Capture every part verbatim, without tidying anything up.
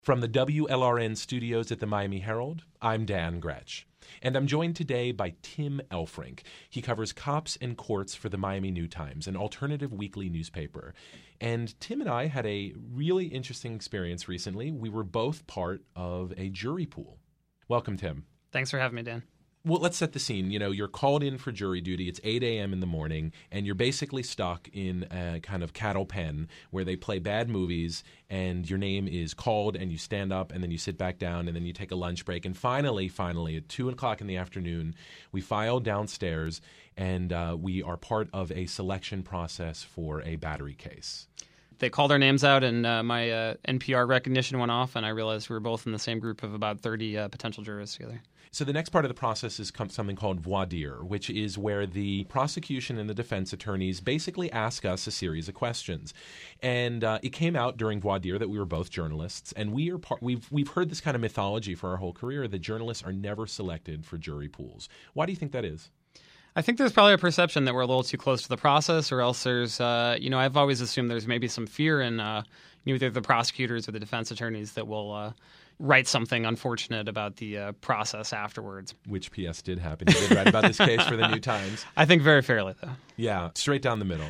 From the W L R N studios at the Miami Herald, I'm Dan Gretsch. And I'm joined today by Tim Elfrink. He covers cops and courts for the Miami New Times, an alternative weekly newspaper. And Tim and I had a really interesting experience recently. We were both part of a jury pool. Welcome, Tim. Thanks for having me, Dan. Well, let's set the scene. You know, you're called in for jury duty. It's eight a.m. in the morning, and you're basically stuck in a kind of cattle pen where they play bad movies, and your name is called, and you stand up, and then you sit back down, and then you take a lunch break. And finally, finally, at two o'clock in the afternoon, we file downstairs, and uh, we are part of a selection process for a battery case. They called our names out, and uh, my uh, N P R recognition went off, and I realized we were both in the same group of about thirty uh, potential jurors together. So the next part of the process is something called voir dire, which is where the prosecution and the defense attorneys basically ask us a series of questions. And uh, it came out during voir dire that we were both journalists, and we are part, we've we've heard this kind of mythology for our whole career that journalists are never selected for jury pools. Why do you think that is? I think there's probably a perception that we're a little too close to the process, or else there's, uh, you know, I've always assumed there's maybe some fear in uh, either the prosecutors or the defense attorneys that will uh, write something unfortunate about the uh, process afterwards. Which P S did happen. You did write about this case for the New Times. I think very fairly, though. Yeah, straight down the middle.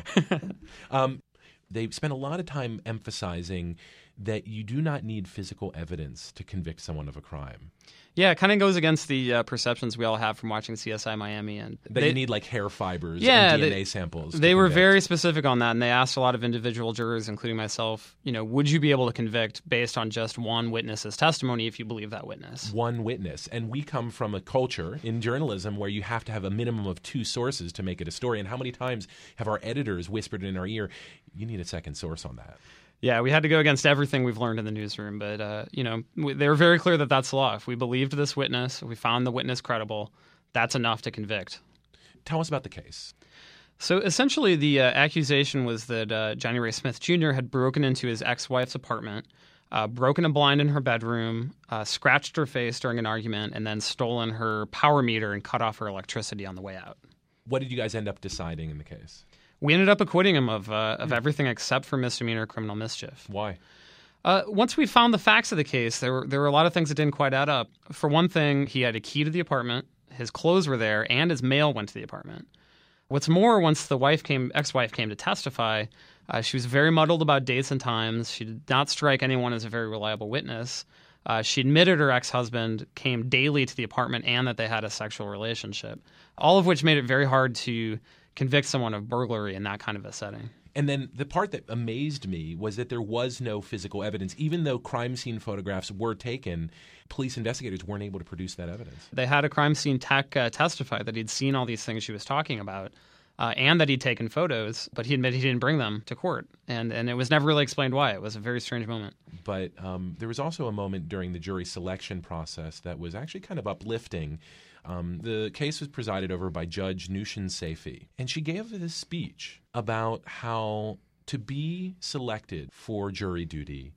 um, they spent a lot of time emphasizing that you do not need physical evidence to convict someone of a crime. Yeah, it kind of goes against the uh, perceptions we all have from watching C S I Miami. And that they, you need like hair fibers yeah, and D N A they, samples. They were convict. very specific on that, and they asked a lot of individual jurors, including myself, you know, would you be able to convict based on just one witness's testimony if you believe that witness? One witness. And we come from a culture in journalism where you have to have a minimum of two sources to make it a story. And how many times have our editors whispered in our ear, you need a second source on that? Yeah, we had to go against everything we've learned in the newsroom, but, uh, you know, we, they were very clear that that's the law. If we believed this witness, if we found the witness credible, that's enough to convict. Tell us about the case. So essentially the uh, accusation was that uh, Johnny Ray Smith Junior had broken into his ex-wife's apartment, uh, broken a blind in her bedroom, uh, scratched her face during an argument, and then stolen her power meter and cut off her electricity on the way out. What did you guys end up deciding in the case? We ended up acquitting him of uh, of everything except for misdemeanor criminal mischief. Why? Uh, once we found the facts of the case, there were there were a lot of things that didn't quite add up. For one thing, he had a key to the apartment, his clothes were there, and his mail went to the apartment. What's more, once the wife came, ex-wife came to testify, uh, she was very muddled about dates and times. She did not strike anyone as a very reliable witness. Uh, she admitted her ex-husband came daily to the apartment and that they had a sexual relationship, all of which made it very hard to convict someone of burglary in that kind of a setting. And then the part that amazed me was that there was no physical evidence. Even though crime scene photographs were taken, police investigators weren't able to produce that evidence. They had a crime scene tech uh, testify that he'd seen all these things she was talking about uh, and that he'd taken photos, but he admitted he didn't bring them to court. And, and it was never really explained why. It was a very strange moment. But um, there was also a moment during the jury selection process that was actually kind of uplifting. Um, the case was presided over by Judge Nushin Saifi, and she gave this speech about how to be selected for jury duty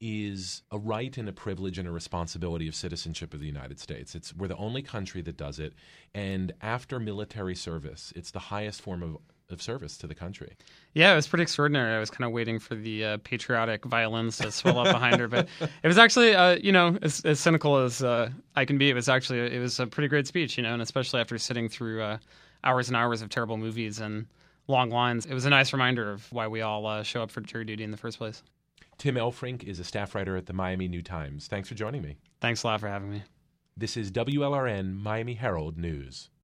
is a right and a privilege and a responsibility of citizenship of the United States. It's we're the only country that does it, and after military service, it's the highest form of of service to the country. Yeah, it was pretty extraordinary. I was kind of waiting for the uh, patriotic violins to swell up behind her, but it was actually, uh, you know, as, as cynical as uh, I can be, it was actually, it was a pretty great speech, you know, and especially after sitting through uh, hours and hours of terrible movies and long lines, it was a nice reminder of why we all uh, show up for jury duty in the first place. Tim Elfrink is a staff writer at the Miami New Times. Thanks for joining me. Thanks a lot for having me. This is W L R N Miami Herald News.